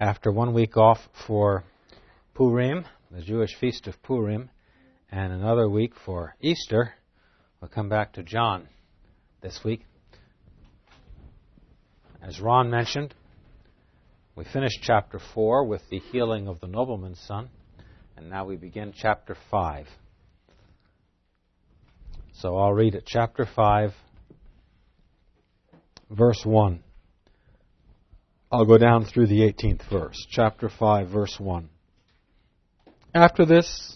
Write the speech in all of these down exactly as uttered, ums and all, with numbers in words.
After one week off for Purim, the Jewish feast of Purim, and another week for Easter, we'll come back to John this week. As Ron mentioned, we finished chapter four with the healing of the nobleman's son, and now we begin chapter five. So I'll read it, chapter five, verse one. I'll go down through the eighteenth verse. Chapter five, verse one. After this,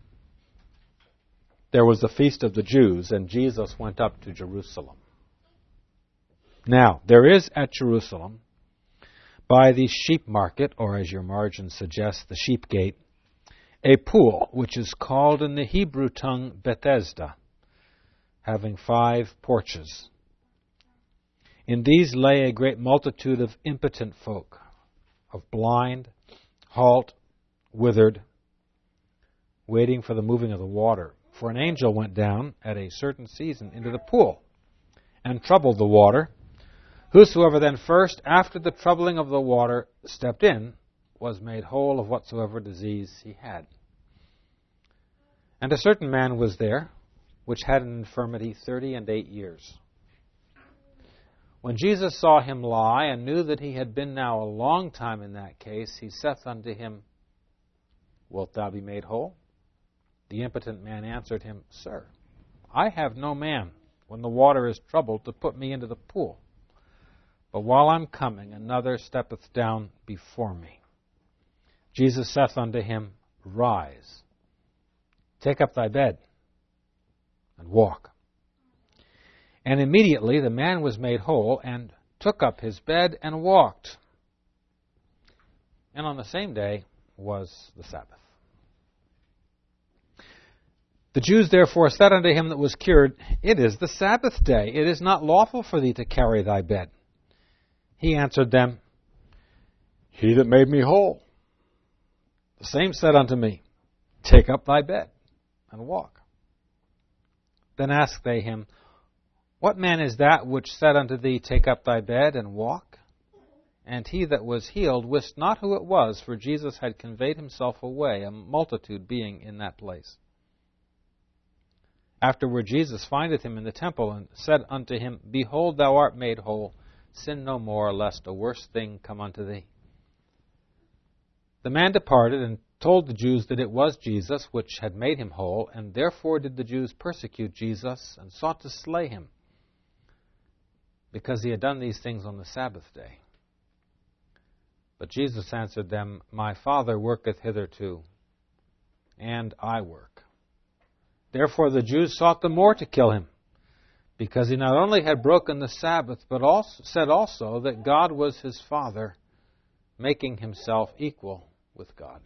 there was the feast of the Jews, and Jesus went up to Jerusalem. Now, there is at Jerusalem, by the sheep market, or as your margin suggests, the sheep gate, a pool, which is called in the Hebrew tongue Bethesda, having five porches. In these lay a great multitude of impotent folk, of blind, halt, withered, waiting for the moving of the water. For an angel went down at a certain season into the pool, and troubled the water. Whosoever then first, after the troubling of the water, stepped in, was made whole of whatsoever disease he had. And a certain man was there, which had an infirmity thirty and eight years. When Jesus saw him lie, and knew that he had been now a long time in that case, he saith unto him, Wilt thou be made whole? The impotent man answered him, Sir, I have no man, when the water is troubled, to put me into the pool. But while I'm coming, another steppeth down before me. Jesus saith unto him, Rise, take up thy bed, and walk. And immediately the man was made whole, and took up his bed and walked. And on the same day was the Sabbath. The Jews therefore said unto him that was cured, It is the Sabbath day. It is not lawful for thee to carry thy bed. He answered them, He that made me whole, the same said unto me, Take up thy bed and walk. Then asked they him, What man is that which said unto thee, Take up thy bed and walk? And he that was healed wist not who it was, for Jesus had conveyed himself away, a multitude being in that place. Afterward Jesus findeth him in the temple, and said unto him, Behold, thou art made whole. Sin no more, lest a worse thing come unto thee. The man departed, and told the Jews that it was Jesus which had made him whole, and therefore did the Jews persecute Jesus, and sought to slay him, because he had done these things on the Sabbath day. But Jesus answered them, My Father worketh hitherto, and I work. Therefore the Jews sought the more to kill him, because he not only had broken the Sabbath, but also said also that God was his Father, making himself equal with God.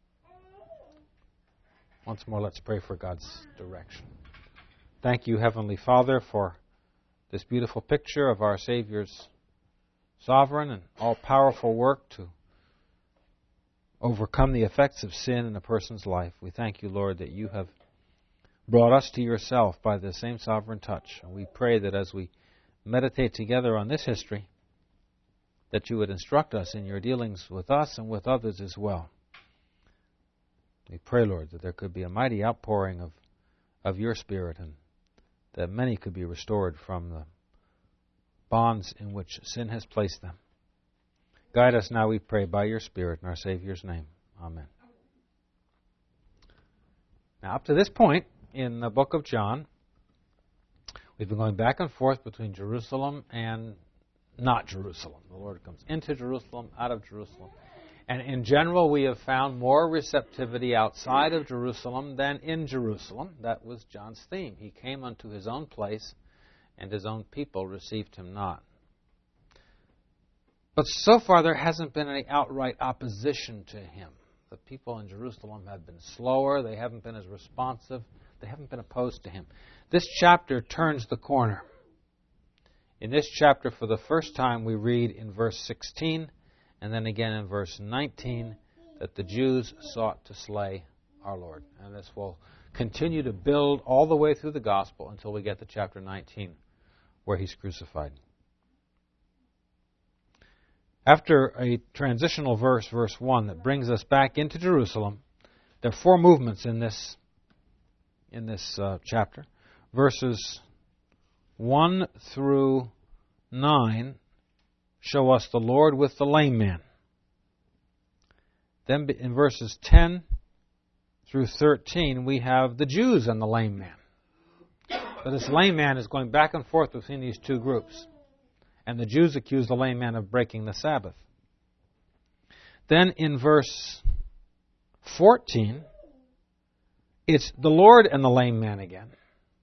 Once more, let's pray for God's direction. Thank you, Heavenly Father, for this beautiful picture of our Savior's sovereign and all-powerful work to overcome the effects of sin in a person's life. We thank you, Lord, that you have brought us to yourself by the same sovereign touch. And we pray that as we meditate together on this history, that you would instruct us in your dealings with us and with others as well. We pray, Lord, that there could be a mighty outpouring of, of your Spirit, and that many could be restored from the bonds in which sin has placed them. Guide us now, we pray, by your Spirit in our Savior's name. Amen. Now, up to this point in the book of John, we've been going back and forth between Jerusalem and not Jerusalem. The Lord comes into Jerusalem, out of Jerusalem. And in general, we have found more receptivity outside of Jerusalem than in Jerusalem. That was John's theme. He came unto his own place, and his own people received him not. But so far, there hasn't been any outright opposition to him. The people in Jerusalem have been slower. They haven't been as responsive. They haven't been opposed to him. This chapter turns the corner. In this chapter, for the first time, we read in verse sixteen, and then again in verse nineteen, that the Jews sought to slay our Lord. And this will continue to build all the way through the gospel until we get to chapter nineteen, where he's crucified. After a transitional verse, verse one, that brings us back into Jerusalem, there are four movements in this in this uh, chapter. Verses one through nine show us the Lord with the lame man. Then in verses ten through thirteen, we have the Jews and the lame man. So this lame man is going back and forth between these two groups. And the Jews accuse the lame man of breaking the Sabbath. Then in verse fourteen, it's the Lord and the lame man again.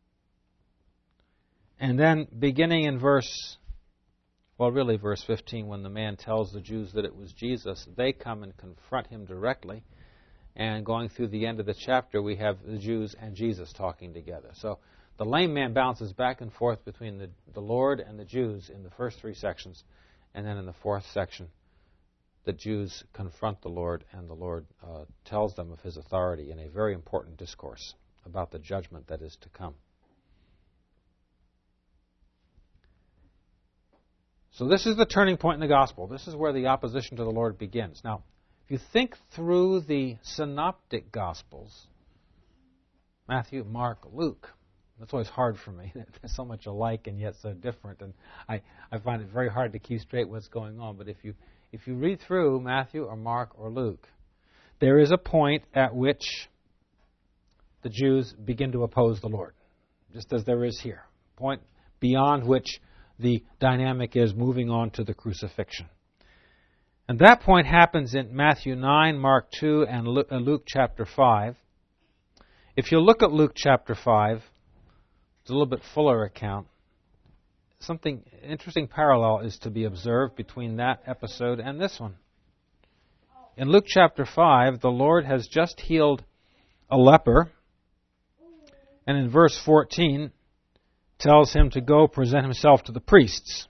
And then beginning in verse, well really verse fifteen, when the man tells the Jews that it was Jesus, they come and confront him directly. And going through the end of the chapter, we have the Jews and Jesus talking together. So the lame man bounces back and forth between the, the Lord and the Jews in the first three sections. And then in the fourth section, the Jews confront the Lord, and the Lord uh, tells them of his authority in a very important discourse about the judgment that is to come. So this is the turning point in the gospel. This is where the opposition to the Lord begins. Now, if you think through the synoptic gospels, Matthew, Mark, Luke, that's always hard for me. They're so much alike and yet so different, and I, I find it very hard to keep straight what's going on. But if you if you read through Matthew or Mark or Luke, there is a point at which the Jews begin to oppose the Lord, just as there is here. Point beyond which the dynamic is moving on to the crucifixion. And that point happens in Matthew nine, Mark two, and Luke chapter five. If you look at Luke chapter five, it's a little bit fuller account. Something interesting parallel is to be observed between that episode and this one. In Luke chapter five, the Lord has just healed a leper, and in verse fourteen tells him to go present himself to the priests.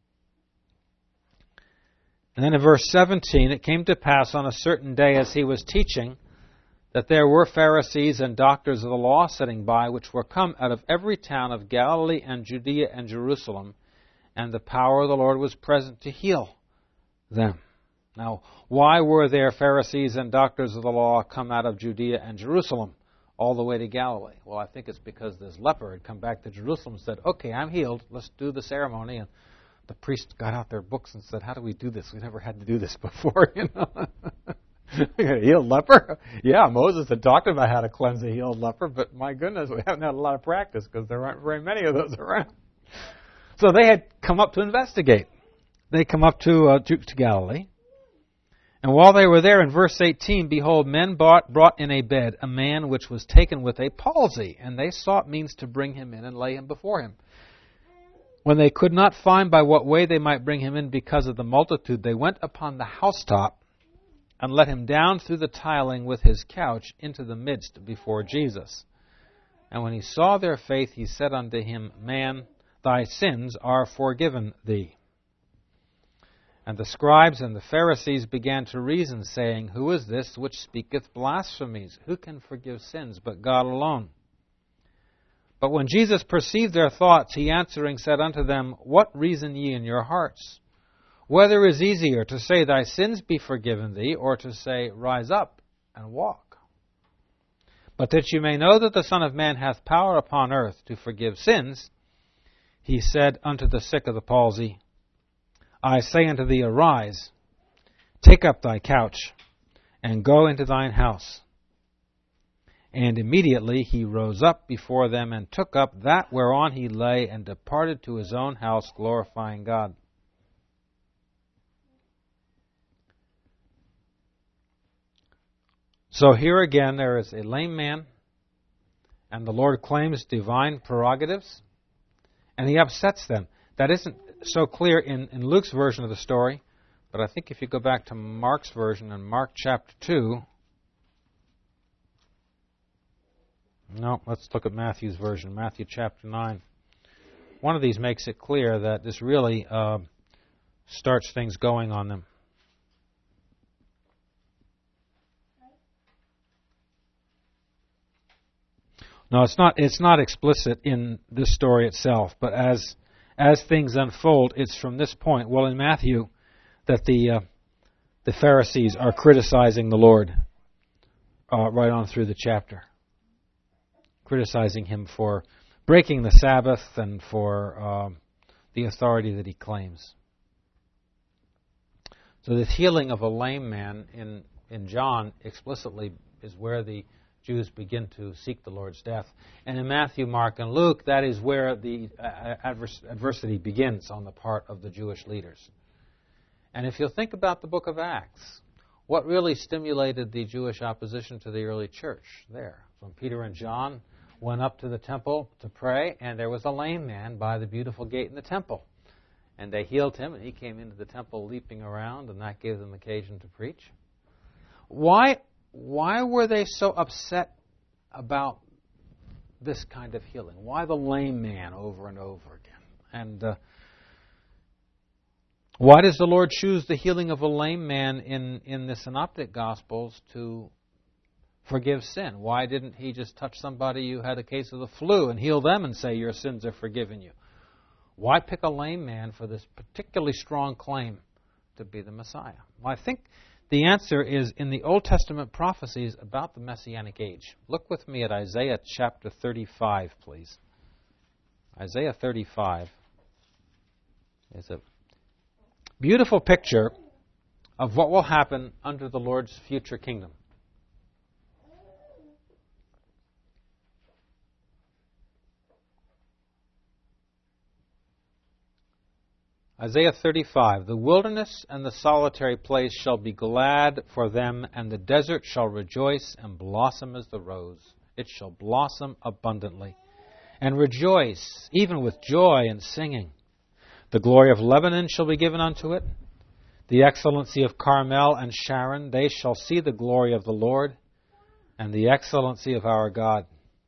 And then in verse seventeen, it came to pass on a certain day as he was teaching that there were Pharisees and doctors of the law sitting by, which were come out of every town of Galilee and Judea and Jerusalem, and the power of the Lord was present to heal them. Now, why were there Pharisees and doctors of the law come out of Judea and Jerusalem all the way to Galilee? Well, I think it's because this leper had come back to Jerusalem and said, okay, I'm healed, let's do the ceremony. And the priests got out their books and said, how do we do this? We never had to do this before, you know. A healed leper? Yeah, Moses had talked about how to cleanse a healed leper, but my goodness, we haven't had a lot of practice because there aren't very many of those around. So they had come up to investigate. They come up to, uh, to, to Galilee. And while they were there, in verse eighteen, behold, men brought, brought in a bed a man which was taken with a palsy, and they sought means to bring him in and lay him before him. When they could not find by what way they might bring him in because of the multitude, they went upon the housetop and let him down through the tiling with his couch into the midst before Jesus. And when he saw their faith, he said unto him, Man, thy sins are forgiven thee. And the scribes and the Pharisees began to reason, saying, Who is this which speaketh blasphemies? Who can forgive sins but God alone? But when Jesus perceived their thoughts, he answering said unto them, What reason ye in your hearts? Whether is easier, to say, Thy sins be forgiven thee, or to say, Rise up and walk? But that you may know that the Son of Man hath power upon earth to forgive sins, he said unto the sick of the palsy, I say unto thee, Arise, take up thy couch, and go into thine house. And immediately he rose up before them, and took up that whereon he lay, and departed to his own house, glorifying God. So here again there is a lame man, and the Lord claims divine prerogatives, and he upsets them. That isn't so clear in, in Luke's version of the story, but I think if you go back to Mark's version in Mark chapter two, no, let's look at Matthew's version, Matthew chapter nine. One of these makes it clear that this really uh, starts things going on them. No, it's not. It's not explicit in this story itself, but as as things unfold, it's from this point. Well, in Matthew, that the uh, the Pharisees are criticizing the Lord uh, right on through the chapter, criticizing him for breaking the Sabbath and for uh, the authority that he claims. So this healing of a lame man in, in John explicitly is where the Jews begin to seek the Lord's death. And in Matthew, Mark, and Luke, that is where the advers- adversity begins on the part of the Jewish leaders. And if you'll think about the book of Acts, what really stimulated the Jewish opposition to the early church there? When Peter and John went up to the temple to pray, and there was a lame man by the beautiful gate in the temple. And they healed him, and he came into the temple leaping around, and that gave them occasion to preach. Why, why were they so upset about this kind of healing? Why the lame man over and over again? And uh, why does the Lord choose the healing of a lame man in, in the Synoptic Gospels to forgive sin? Why didn't he just touch somebody who had a case of the flu and heal them and say, your sins are forgiven you? Why pick a lame man for this particularly strong claim to be the Messiah? Well, I think the answer is in the Old Testament prophecies about the Messianic age. Look with me at Isaiah chapter thirty-five, please. Isaiah thirty-five is a beautiful picture of what will happen under the Lord's future kingdom. Isaiah thirty-five, the wilderness and the solitary place shall be glad for them, and the desert shall rejoice and blossom as the rose. It shall blossom abundantly, and rejoice, even with joy and singing. The glory of Lebanon shall be given unto it, the excellency of Carmel and Sharon. They shall see the glory of the Lord, and the excellency of our God.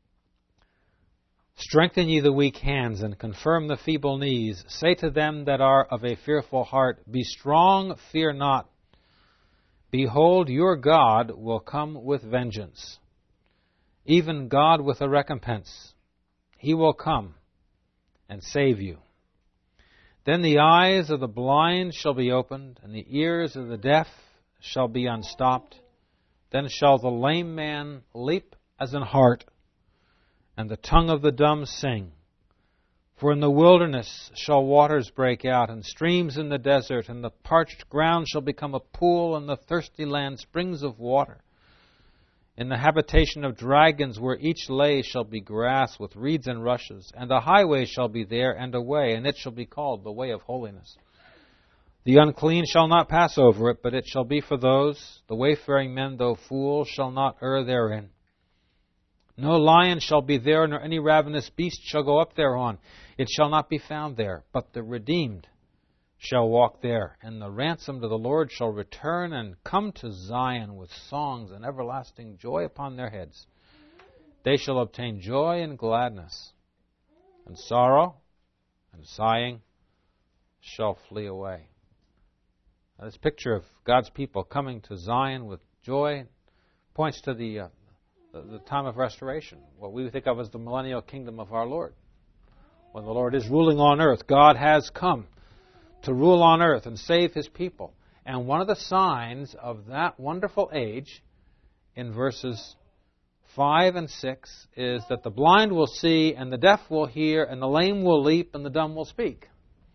Strengthen ye the weak hands, and confirm the feeble knees. Say to them that are of a fearful heart, be strong, fear not. Behold, your God will come with vengeance, even God with a recompense. He will come and save you. Then the eyes of the blind shall be opened, and the ears of the deaf shall be unstopped. Then shall the lame man leap as an hart, and the tongue of the dumb sing. For in the wilderness shall waters break out, and streams in the desert, and the parched ground shall become a pool, and the thirsty land springs of water. In the habitation of dragons, where each lay shall be grass with reeds and rushes, and a highway shall be there, and a way, and it shall be called the way of holiness. The unclean shall not pass over it, but it shall be for those. The wayfaring men, though fools, shall not err therein. No lion shall be there, nor any ravenous beast shall go up thereon. It shall not be found there, but the redeemed shall walk there. And the ransomed of the Lord shall return and come to Zion with songs and everlasting joy upon their heads. They shall obtain joy and gladness, and sorrow and sighing shall flee away. Now, this picture of God's people coming to Zion with joy points to the uh, the time of restoration, what we think of as the millennial kingdom of our Lord. When the Lord is ruling on earth, God has come to rule on earth and save His people. And one of the signs of that wonderful age, in verses five and six, is that the blind will see, and the deaf will hear, and the lame will leap, and the dumb will speak.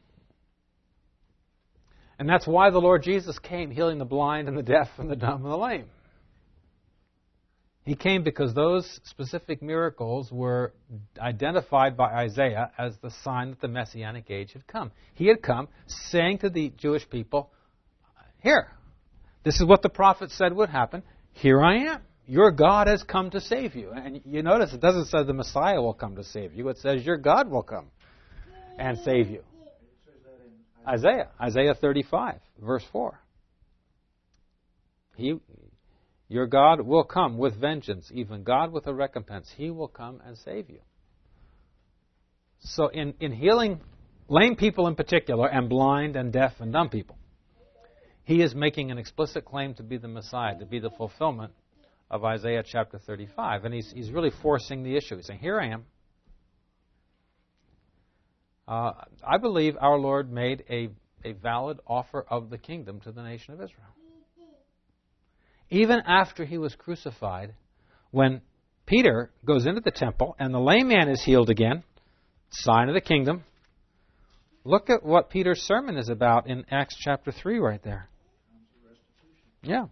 And that's why the Lord Jesus came, healing the blind and the deaf and the dumb and the lame. He came because those specific miracles were identified by Isaiah as the sign that the Messianic age had come. He had come saying to the Jewish people, here, this is what the prophet said would happen. Here I am. Your God has come to save you. And you notice it doesn't say the Messiah will come to save you. It says your God will come and save you. Isaiah, Isaiah thirty-five, verse four. He... Your God will come with vengeance, even God with a recompense. He will come and save you. So in, in healing lame people in particular, and blind and deaf and dumb people, He is making an explicit claim to be the Messiah, to be the fulfillment of Isaiah chapter thirty-five. And he's, he's really forcing the issue. He's saying, here I am. Uh, I believe our Lord made a, a valid offer of the kingdom to the nation of Israel. Even after he was crucified, when Peter goes into the temple and the lame man is healed again, sign of the kingdom, look at what Peter's sermon is about in Acts chapter three right there. Yeah.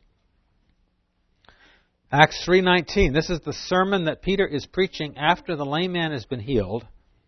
Acts three nineteen. This is the sermon that Peter is preaching after the lame man has been healed.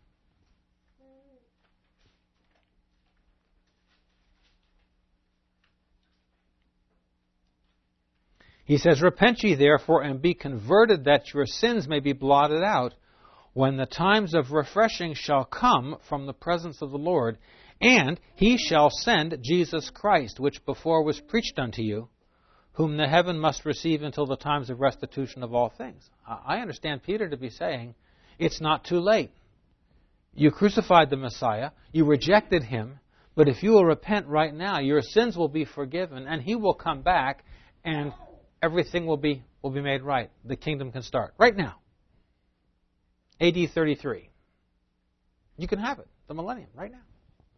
He says, "Repent ye therefore and be converted, that your sins may be blotted out, when the times of refreshing shall come from the presence of the Lord, and he shall send Jesus Christ, which before was preached unto you, whom the heaven must receive until the times of restitution of all things." I understand Peter to be saying, it's not too late. You crucified the Messiah, you rejected him, but if you will repent right now, your sins will be forgiven, and he will come back, and everything will be will be made right. The kingdom can start right now. A D thirty-three. You can have it, the millennium, right now.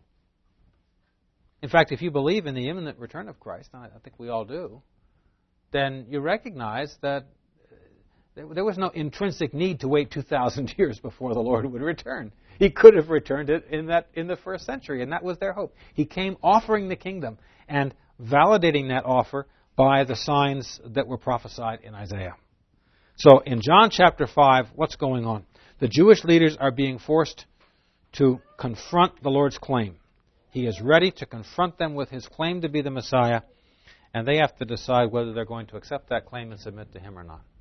In fact, if you believe in the imminent return of Christ, and I think we all do, then you recognize that there was no intrinsic need to wait two thousand years before the Lord would return. He could have returned it in that in the first century, and that was their hope. He came offering the kingdom and validating that offer by the signs that were prophesied in Isaiah. So in John chapter five, what's going on? The Jewish leaders are being forced to confront the Lord's claim. He is ready to confront them with his claim to be the Messiah, and they have to decide whether they're going to accept that claim and submit to him or not.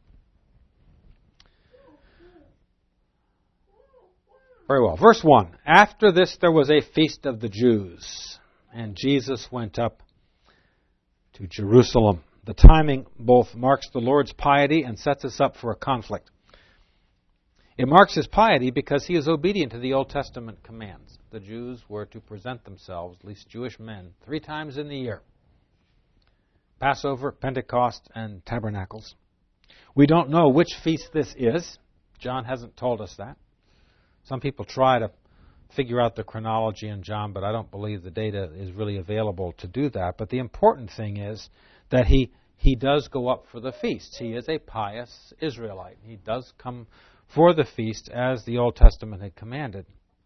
Very well. Verse one. After this there was a feast of the Jews, and Jesus went up to Jerusalem. The timing both marks the Lord's piety and sets us up for a conflict. It marks his piety because he is obedient to the Old Testament commands. The Jews were to present themselves, at least Jewish men, three times in the year. Passover, Pentecost, and Tabernacles. We don't know which feast this is. John hasn't told us that. Some people try to figure out the chronology in John, but I don't believe the data is really available to do that. But the important thing is that he he does go up for the feasts. He is a pious Israelite. He does come for the feast as the Old Testament had commanded.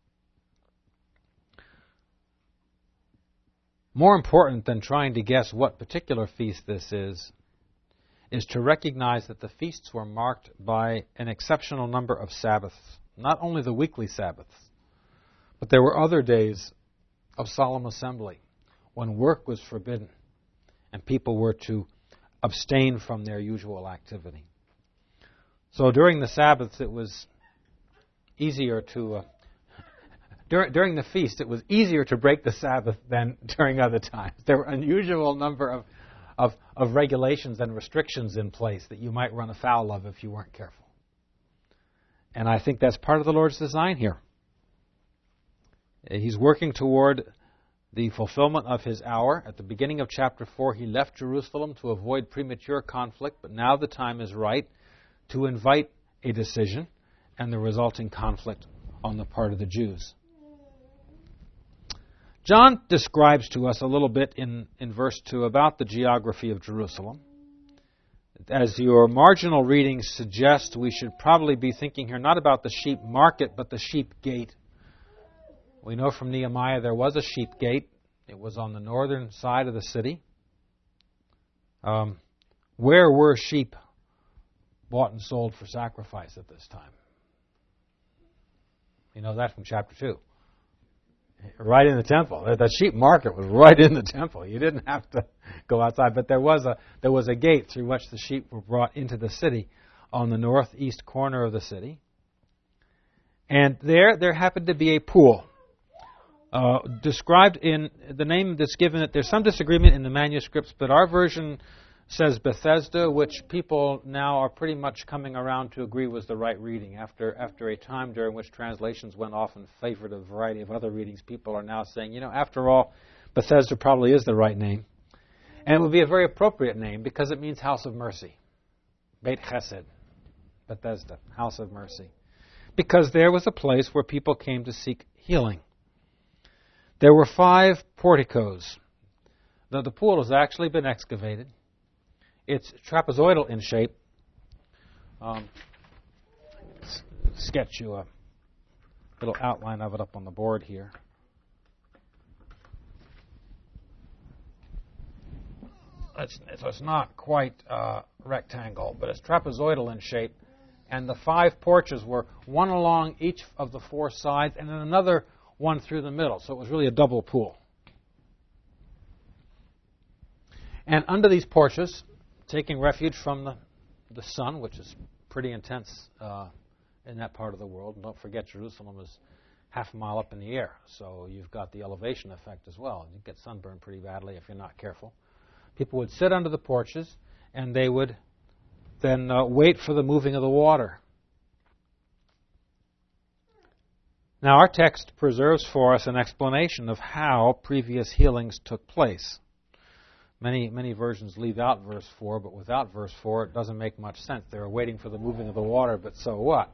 More important than trying to guess what particular feast this is, is to recognize that the feasts were marked by an exceptional number of Sabbaths. Not only the weekly Sabbaths, but there were other days of solemn assembly when work was forbidden and people were to abstain from their usual activity. So during the Sabbaths, it was easier to, uh, dur- during the feast, it was easier to break the Sabbath than during other times. There were an unusual number of, of, of regulations and restrictions in place that you might run afoul of if you weren't careful. And I think that's part of the Lord's design here. He's working toward the fulfillment of his hour. At the beginning of chapter four, he left Jerusalem to avoid premature conflict, but now the time is right to invite a decision and the resulting conflict on the part of the Jews. John describes to us a little bit in, in verse two about the geography of Jerusalem. As your marginal readings suggest, we should probably be thinking here not about the sheep market, but the sheep gate. We know from Nehemiah there was a sheep gate. It was on the northern side of the city. Um, where were sheep bought and sold for sacrifice at this time? You know that from chapter two. Right in the temple. The sheep market was right in the temple. You didn't have to go outside. But there was a there was a gate through which the sheep were brought into the city on the northeast corner of the city. And there, there happened to be a pool. Uh, described in the name that's given it. There's some disagreement in the manuscripts, but our version says Bethesda, which people now are pretty much coming around to agree was the right reading. After after a time during which translations went off and favored a variety of other readings, people are now saying, you know, after all, Bethesda probably is the right name. And it would be a very appropriate name because it means house of mercy. Beit Chesed, Bethesda, house of mercy. Because there was a place where people came to seek healing. There were five porticos. Now, the pool has actually been excavated. It's trapezoidal in shape. Um, s- sketch you a little outline of it up on the board here. It's, so it's not quite uh, rectangle, but it's trapezoidal in shape. And the five porches were one along each of the four sides, and then another one through the middle. So it was really a double pool. And under these porches, taking refuge from the, the sun, which is pretty intense uh, in that part of the world. And don't forget, Jerusalem is half a mile up in the air, so you've got the elevation effect as well. You get sunburned pretty badly if you're not careful. People would sit under the porches, and they would then uh, wait for the moving of the water. Now, our text preserves for us an explanation of how previous healings took place. Many many versions leave out verse four, but without verse four, it doesn't make much sense. They were waiting for the moving of the water, but so what?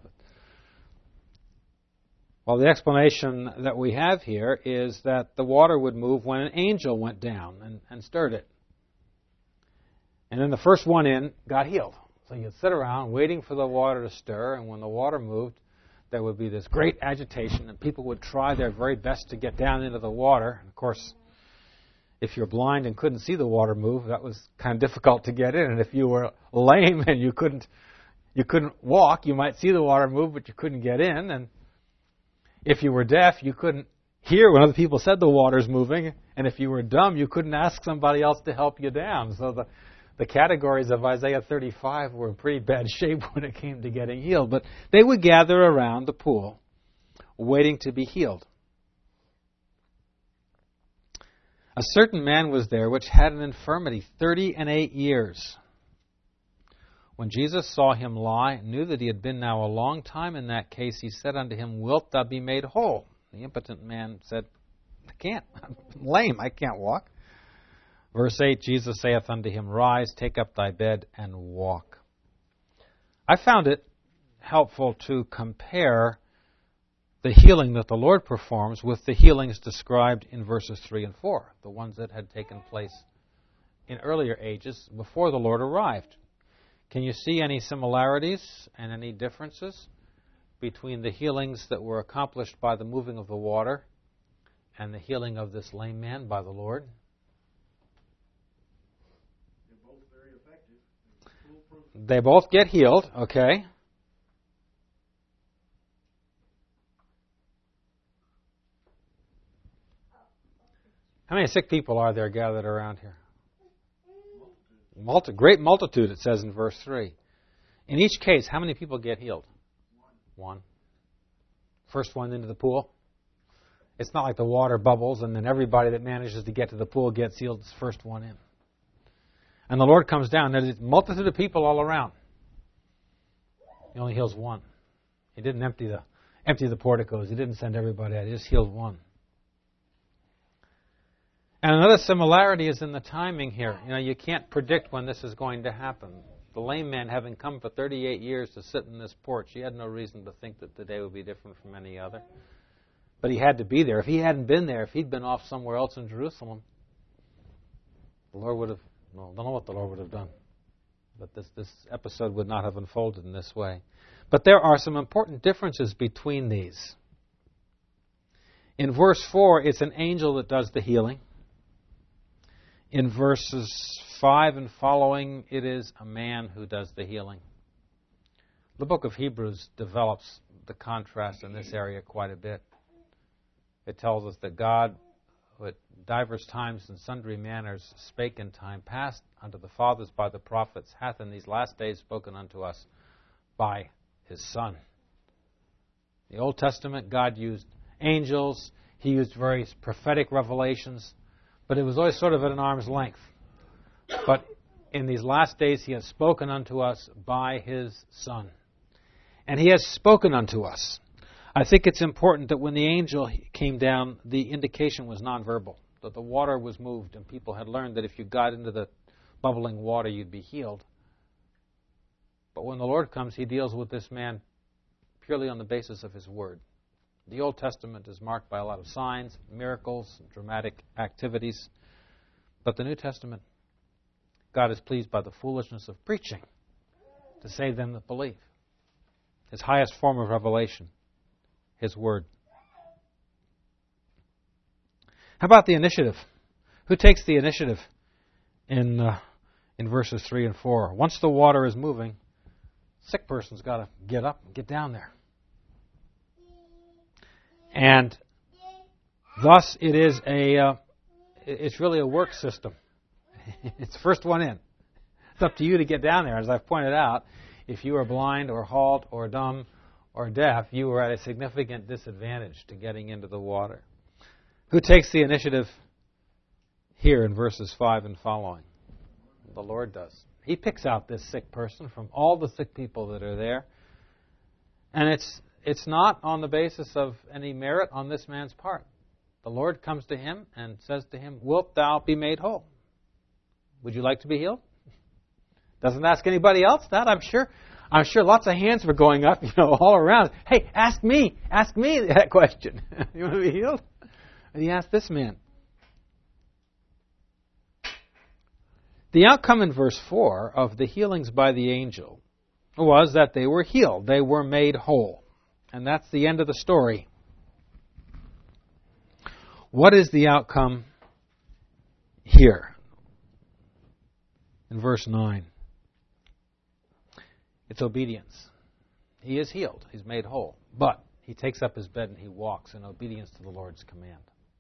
Well, the explanation that we have here is that the water would move when an angel went down and, and stirred it. And then the first one in got healed. So you'd sit around waiting for the water to stir, and when the water moved, there would be this great agitation, and people would try their very best to get down into the water. And of course, if you're blind and couldn't see the water move, that was kind of difficult to get in. And if you were lame and you couldn't you couldn't walk, you might see the water move, but you couldn't get in. And if you were deaf, you couldn't hear when other people said the water's moving. And if you were dumb, you couldn't ask somebody else to help you down. So the The categories of Isaiah thirty-five were in pretty bad shape when it came to getting healed. But they would gather around the pool, waiting to be healed. A certain man was there which had an infirmity thirty and eight years. When Jesus saw him lie, and knew that he had been now a long time in that case, he said unto him, Wilt thou be made whole? The impotent man said, I can't. I'm lame. I can't walk. Verse eight, Jesus saith unto him, Rise, take up thy bed, and walk. I found it helpful to compare the healing that the Lord performs with the healings described in verses three and four, the ones that had taken place in earlier ages before the Lord arrived. Can you see any similarities and any differences between the healings that were accomplished by the moving of the water and the healing of this lame man by the Lord? They both get healed, okay. How many sick people are there gathered around here? Multi- great multitude, it says in verse three. In each case, how many people get healed? One. First one into the pool. It's not like the water bubbles and then everybody that manages to get to the pool gets healed. It's the first one in. And the Lord comes down. There's a multitude of people all around. He only heals one. He didn't empty the empty the porticos. He didn't send everybody out. He just healed one. And another similarity is in the timing here. You know, you can't predict when this is going to happen. The lame man, having come for thirty-eight years to sit in this porch, he had no reason to think that the day would be different from any other. But he had to be there. If he hadn't been there, if he'd been off somewhere else in Jerusalem, the Lord would have, well, I don't know what the Lord would have done. But this, this episode would not have unfolded in this way. But there are some important differences between these. In verse four, it's an angel that does the healing. In verses five and following, it is a man who does the healing. The book of Hebrews develops the contrast in this area quite a bit. It tells us that God, who at divers times and sundry manners spake in time past unto the fathers by the prophets, hath in these last days spoken unto us by His Son. In the Old Testament, God used angels. He used various prophetic revelations. But it was always sort of at an arm's length. But in these last days, He has spoken unto us by His Son. And He has spoken unto us. I think it's important that when the angel came down, the indication was nonverbal, that the water was moved, and people had learned that if you got into the bubbling water, you'd be healed. But when the Lord comes, He deals with this man purely on the basis of His word. The Old Testament is marked by a lot of signs, miracles, dramatic activities. But the New Testament, God is pleased by the foolishness of preaching to save them that believe. His highest form of revelation, His Word. How about the initiative? Who takes the initiative in uh, in verses three and four? Once the water is moving, sick person's got to get up and get down there. And thus it is a, uh, it's really a work system. It's the first one in. It's up to you to get down there. As I've pointed out, if you are blind or halt or dumb or deaf, you are at a significant disadvantage to getting into the water. Who takes the initiative here in verses five and following? The Lord does. He picks out this sick person from all the sick people that are there. And it's it's not on the basis of any merit on this man's part. The Lord comes to him and says to him, "Wilt thou be made whole? Would you like to be healed?" Doesn't ask anybody else that, I'm sure. I'm sure lots of hands were going up, you know, all around. Hey, ask me, ask me that question. You want to be healed? And he asked this man. The outcome in verse four of the healings by the angel was that they were healed. They were made whole. And that's the end of the story. What is the outcome here? In verse nine. It's obedience. He is healed. He's made whole. But he takes up his bed and he walks in obedience to the Lord's command.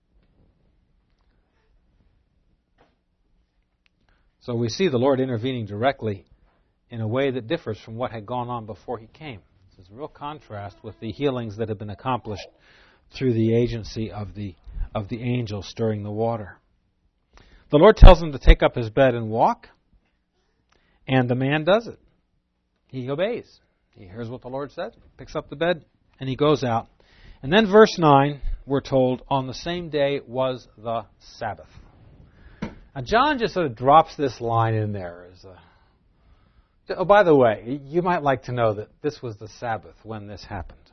So we see the Lord intervening directly in a way that differs from what had gone on before He came. This is a real contrast with the healings that have been accomplished through the agency of the of the angel stirring the water. The Lord tells him to take up his bed and walk, and the man does it. He obeys. He hears what the Lord says, picks up the bed, and he goes out. And then verse nine, we're told, on the same day was the Sabbath. Now, John just sort of drops this line in there. As a, oh, by the way, you might like to know that this was the Sabbath when this happened.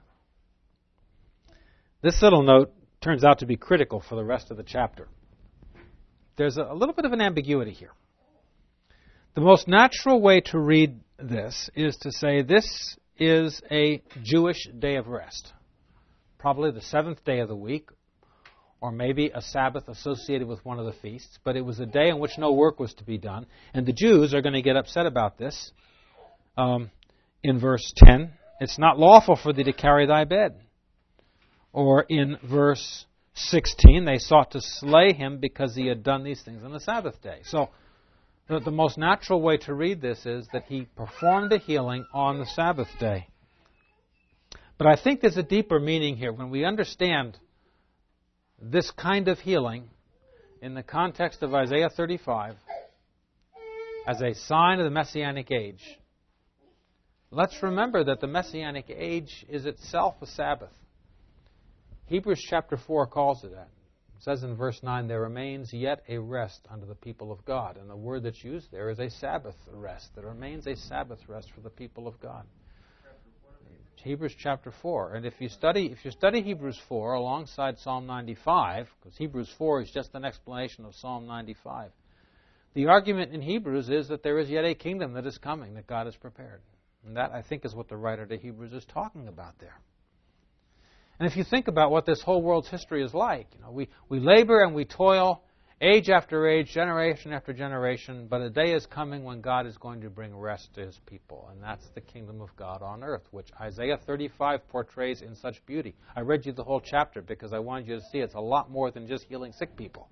This little note turns out to be critical for the rest of the chapter. There's a, a little bit of an ambiguity here. The most natural way to read this is to say this is a Jewish day of rest. Probably the seventh day of the week, or maybe a Sabbath associated with one of the feasts, but it was a day in which no work was to be done. And the Jews are going to get upset about this. Um, in verse ten, it's not lawful for thee to carry thy bed. Or in verse sixteen, they sought to slay him because he had done these things on the Sabbath day. So the, the most natural way to read this is that he performed a healing on the Sabbath day. But I think there's a deeper meaning here. When we understand this kind of healing in the context of Isaiah thirty-five as a sign of the Messianic age, let's remember that the Messianic age is itself a Sabbath. Hebrews chapter four calls it that. It says in verse nine, there remains yet a rest unto the people of God. And the word that's used there is a Sabbath rest. There remains a Sabbath rest for the people of God. Hebrews chapter four. And if you study if you study Hebrews four alongside Psalm ninety-five, because Hebrews four is just an explanation of Psalm ninety-five, the argument in Hebrews is that there is yet a kingdom that is coming, that God has prepared. And that, I think, is what the writer to Hebrews is talking about there. And if you think about what this whole world's history is like, you know, we, we labor and we toil, age after age, generation after generation, but a day is coming when God is going to bring rest to His people, and that's the kingdom of God on earth, which Isaiah thirty-five portrays in such beauty. I read you the whole chapter because I wanted you to see it's a lot more than just healing sick people.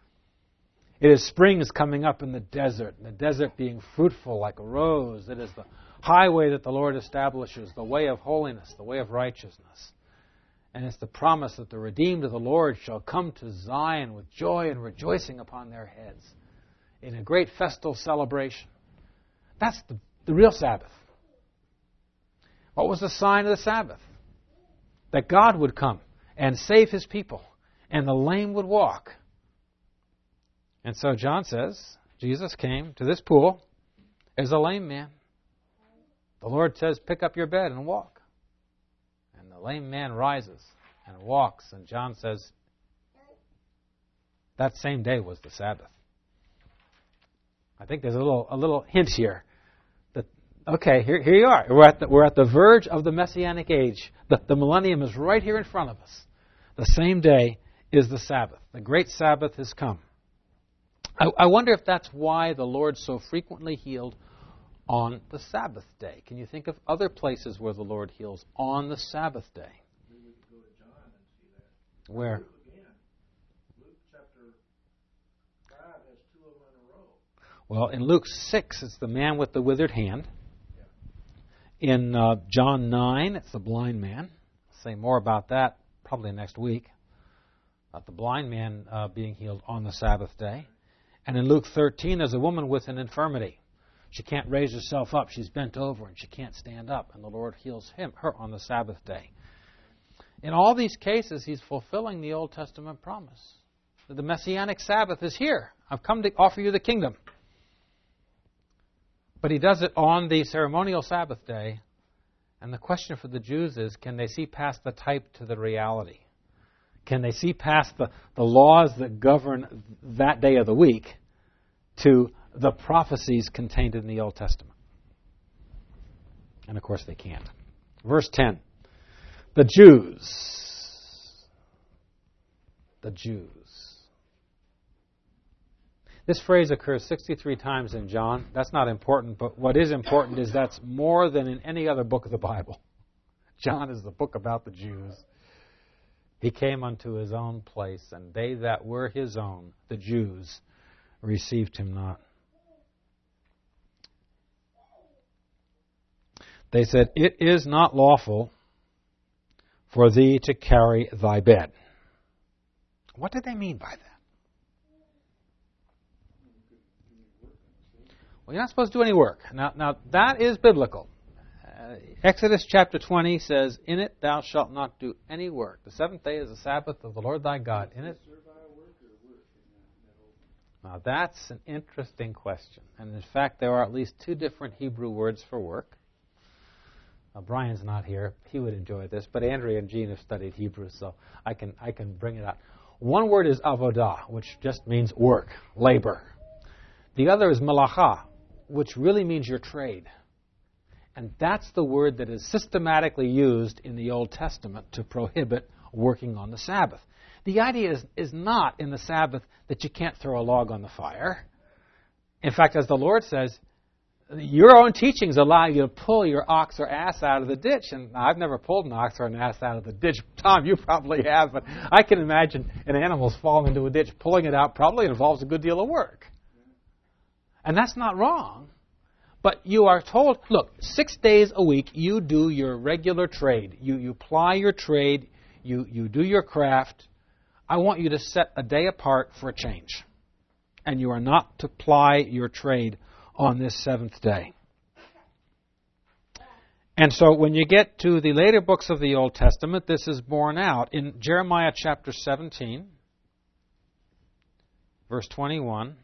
It is springs coming up in the desert, and the desert being fruitful like a rose. It is the highway that the Lord establishes, the way of holiness, the way of righteousness. And it's the promise that the redeemed of the Lord shall come to Zion with joy and rejoicing upon their heads in a great festal celebration. That's the, the real Sabbath. What was the sign of the Sabbath? That God would come and save His people, and the lame would walk. And so John says, Jesus came to this pool as a lame man. The Lord says, pick up your bed and walk. And the lame man rises and walks. And John says that same day was the Sabbath. I think there's a little a little hint here that, okay, here, here you are. We're at, the, we're at the verge of the Messianic age. The, the millennium is right here in front of us. The same day is the Sabbath. The great Sabbath has come. I, I wonder if that's why the Lord so frequently healed on the Sabbath day. Can you think of other places where the Lord heals on the Sabbath day? We would go to John and see that. Where? Luke again. Luke chapter five has two of them in a row. Well, in Luke six, it's the man with the withered hand. In uh, John nine, it's the blind man. I'll say more about that probably next week, about the blind man uh, being healed on the Sabbath day. And in Luke thirteen, there's a woman with an infirmity. She can't raise herself up. She's bent over and she can't stand up. And the Lord heals him, her on the Sabbath day. In all these cases, He's fulfilling the Old Testament promise. That the Messianic Sabbath is here. I've come to offer you the kingdom. But He does it on the ceremonial Sabbath day. And the question for the Jews is, can they see past the type to the reality? Can they see past the, the laws that govern that day of the week to the prophecies contained in the Old Testament? And of course they can't. Verse ten. The Jews. The Jews. This phrase occurs sixty-three times in John. That's not important, but what is important is that's more than in any other book of the Bible. John is the book about the Jews. He came unto His own place, and they that were His own, the Jews, received Him not. They said, it is not lawful for thee to carry thy bed. What did they mean by that? Well, you're not supposed to do any work. Now, now that is biblical. Uh, Exodus chapter twenty says, in it thou shalt not do any work. The seventh day is the Sabbath of the Lord thy God. In it. Now, that's an interesting question. And in fact, there are at least two different Hebrew words for work. Uh, Brian's not here. He would enjoy this. But Andrea and Jean have studied Hebrew, so I can I can bring it out. One word is avodah, which just means work, labor. The other is malacha, which really means your trade. And that's the word that is systematically used in the Old Testament to prohibit working on the Sabbath. The idea is, is not in the Sabbath that you can't throw a log on the fire. In fact, as the Lord says, your own teachings allow you to pull your ox or ass out of the ditch. And I've never pulled an ox or an ass out of the ditch. Tom, you probably have, but I can imagine an animal's falling into a ditch. Pulling it out probably involves a good deal of work. And that's not wrong. But you are told, look, six days a week you do your regular trade. You, you ply your trade. You, you do your craft. I want you to set a day apart for a change. And you are not to ply your trade on this seventh day. And so when you get to the later books of the Old Testament, this is borne out. In Jeremiah chapter seventeen, verse twenty-one,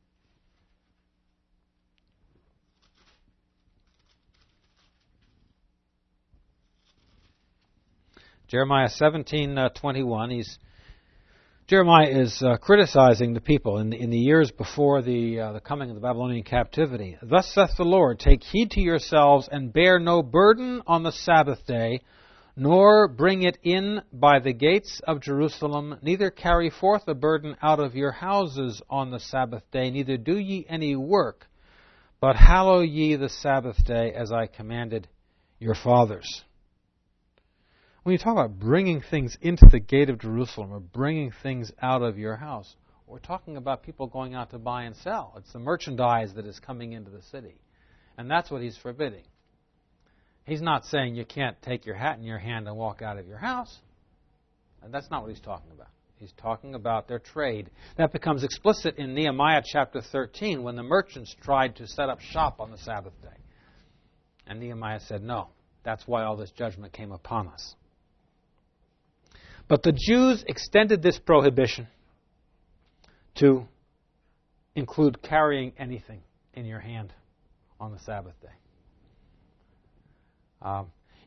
Jeremiah seventeen twenty-one, he's Jeremiah is uh, criticizing the people in the, in the years before the, uh, the coming of the Babylonian captivity. Thus saith the Lord, take heed to yourselves and bear no burden on the Sabbath day, nor bring it in by the gates of Jerusalem, neither carry forth a burden out of your houses on the Sabbath day, neither do ye any work, but hallow ye the Sabbath day as I commanded your fathers. When you talk about bringing things into the gate of Jerusalem or bringing things out of your house, we're talking about people going out to buy and sell. It's the merchandise that is coming into the city. And that's what He's forbidding. He's not saying you can't take your hat in your hand and walk out of your house. And that's not what He's talking about. He's talking about their trade. That becomes explicit in Nehemiah chapter thirteen when the merchants tried to set up shop on the Sabbath day. And Nehemiah said, no, that's why all this judgment came upon us. But the Jews extended this prohibition to include carrying anything in your hand on the Sabbath day. Um,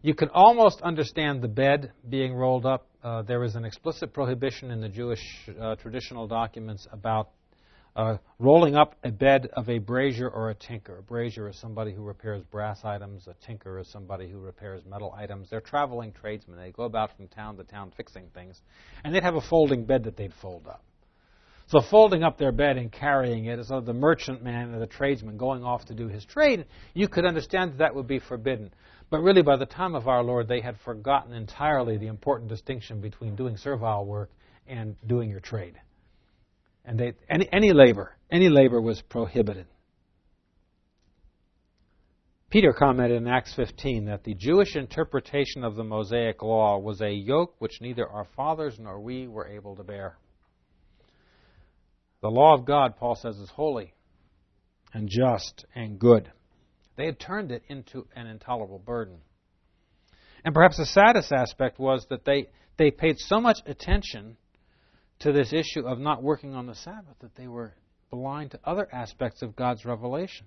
You can almost understand the bed being rolled up. Uh, there is an explicit prohibition in the Jewish uh, traditional documents about uh, rolling up a bed of a brazier or a tinker. A brazier is somebody who repairs brass items. A tinker is somebody who repairs metal items. They're traveling tradesmen. They go about from town to town fixing things. And they'd have a folding bed that they'd fold up. So folding up their bed and carrying it as though the merchantman or the tradesman going off to do his trade, you could understand that that would be forbidden. But really, by the time of our Lord, they had forgotten entirely the important distinction between doing servile work and doing your trade. And they, any, any labor, any labor was prohibited. Peter commented in Acts fifteen that the Jewish interpretation of the Mosaic law was a yoke which neither our fathers nor we were able to bear. The law of God, Paul says, is holy and just and good. They had turned it into an intolerable burden. And perhaps the saddest aspect was that they, they paid so much attention to this issue of not working on the Sabbath that they were blind to other aspects of God's revelation.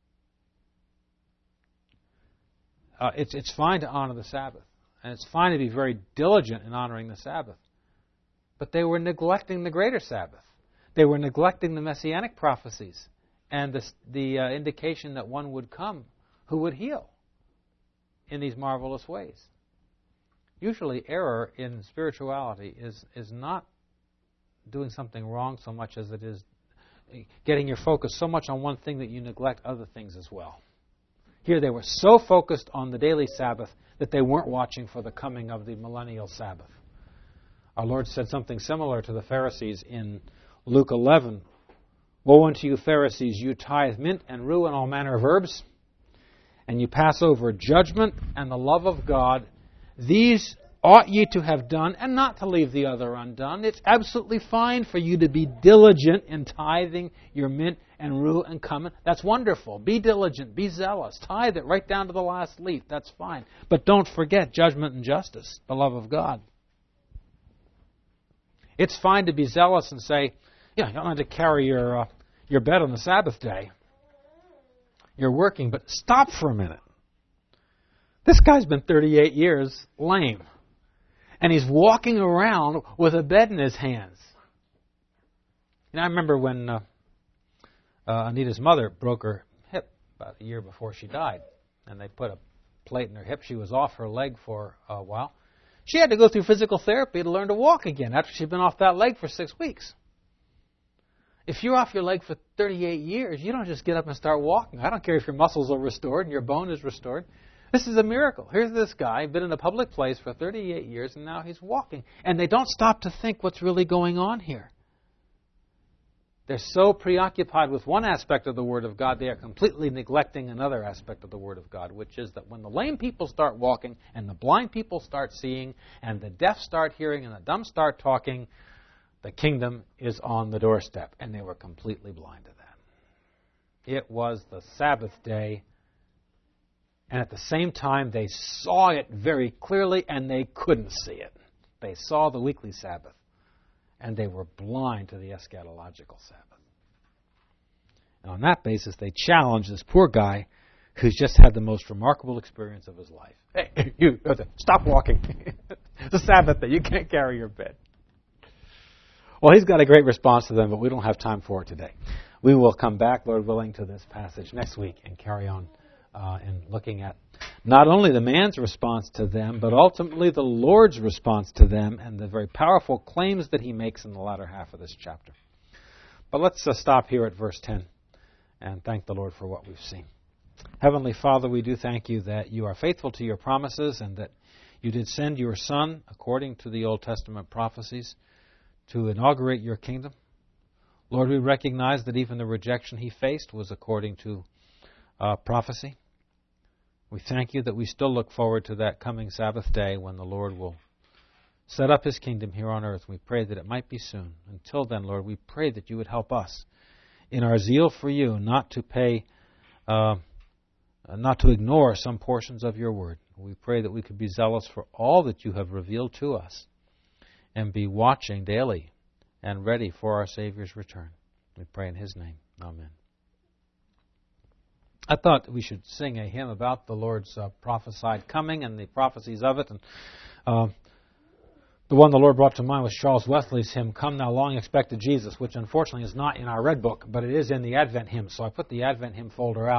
Uh, it's, it's fine to honor the Sabbath, and it's fine to be very diligent in honoring the Sabbath. But they were neglecting the greater Sabbath. They were neglecting the messianic prophecies and the, the uh, indication that one would come who would heal in these marvelous ways. Usually error in spirituality is, is not doing something wrong so much as it is getting your focus so much on one thing that you neglect other things as well. Here they were so focused on the daily Sabbath that they weren't watching for the coming of the millennial Sabbath. Our Lord said something similar to the Pharisees in Luke eleven. Woe unto you, Pharisees, you tithe mint and rue and all manner of herbs, and you pass over judgment and the love of God. These ought ye to have done, and not to leave the other undone. It's absolutely fine for you to be diligent in tithing your mint and rue and cumin. That's wonderful. Be diligent. Be zealous. Tithe it right down to the last leaf. That's fine. But don't forget judgment and justice, the love of God. It's fine to be zealous and say, yeah, you don't have to carry your uh, your bed on the Sabbath day. You're working, but stop for a minute. This guy's been thirty-eight years lame. And he's walking around with a bed in his hands. And I remember when uh, uh, Anita's mother broke her hip about a year before she died. And they put a plate in her hip. She was off her leg for a while. She had to go through physical therapy to learn to walk again after she'd been off that leg for six weeks. If you're off your leg for thirty-eight years, you don't just get up and start walking. I don't care if your muscles are restored and your bone is restored. This is a miracle. Here's this guy, been in a public place for thirty-eight years, and now he's walking. And they don't stop to think what's really going on here. They're so preoccupied with one aspect of the Word of God, they are completely neglecting another aspect of the Word of God, which is that when the lame people start walking, and the blind people start seeing, and the deaf start hearing, and the dumb start talking, the kingdom is on the doorstep. And they were completely blind to that. It was the Sabbath day. And at the same time, they saw it very clearly, and they couldn't see it. They saw the weekly Sabbath, and they were blind to the eschatological Sabbath. And on that basis, they challenged this poor guy who's just had the most remarkable experience of his life. Hey, you, stop walking. It's a Sabbath day. You can't carry your bed. Well, he's got a great response to them, but we don't have time for it today. We will come back, Lord willing, to this passage next week and carry on Uh, and looking at not only the man's response to them, but ultimately the Lord's response to them and the very powerful claims that he makes in the latter half of this chapter. But let's uh, stop here at verse ten and thank the Lord for what we've seen. Heavenly Father, we do thank you that you are faithful to your promises and that you did send your Son, according to the Old Testament prophecies, to inaugurate your kingdom. Lord, we recognize that even the rejection he faced was according to uh, prophecy. We thank you that we still look forward to that coming Sabbath day when the Lord will set up his kingdom here on earth. We pray that it might be soon. Until then, Lord, we pray that you would help us in our zeal for you not to pay, uh, not to ignore some portions of your word. We pray that we could be zealous for all that you have revealed to us and be watching daily and ready for our Savior's return. We pray in his name. Amen. I thought we should sing a hymn about the Lord's uh, prophesied coming and the prophecies of it. And uh, the one the Lord brought to mind was Charles Wesley's hymn, Come Thou Long Expected Jesus, which unfortunately is not in our Red Book, but it is in the Advent hymn. So I put the Advent hymn folder out.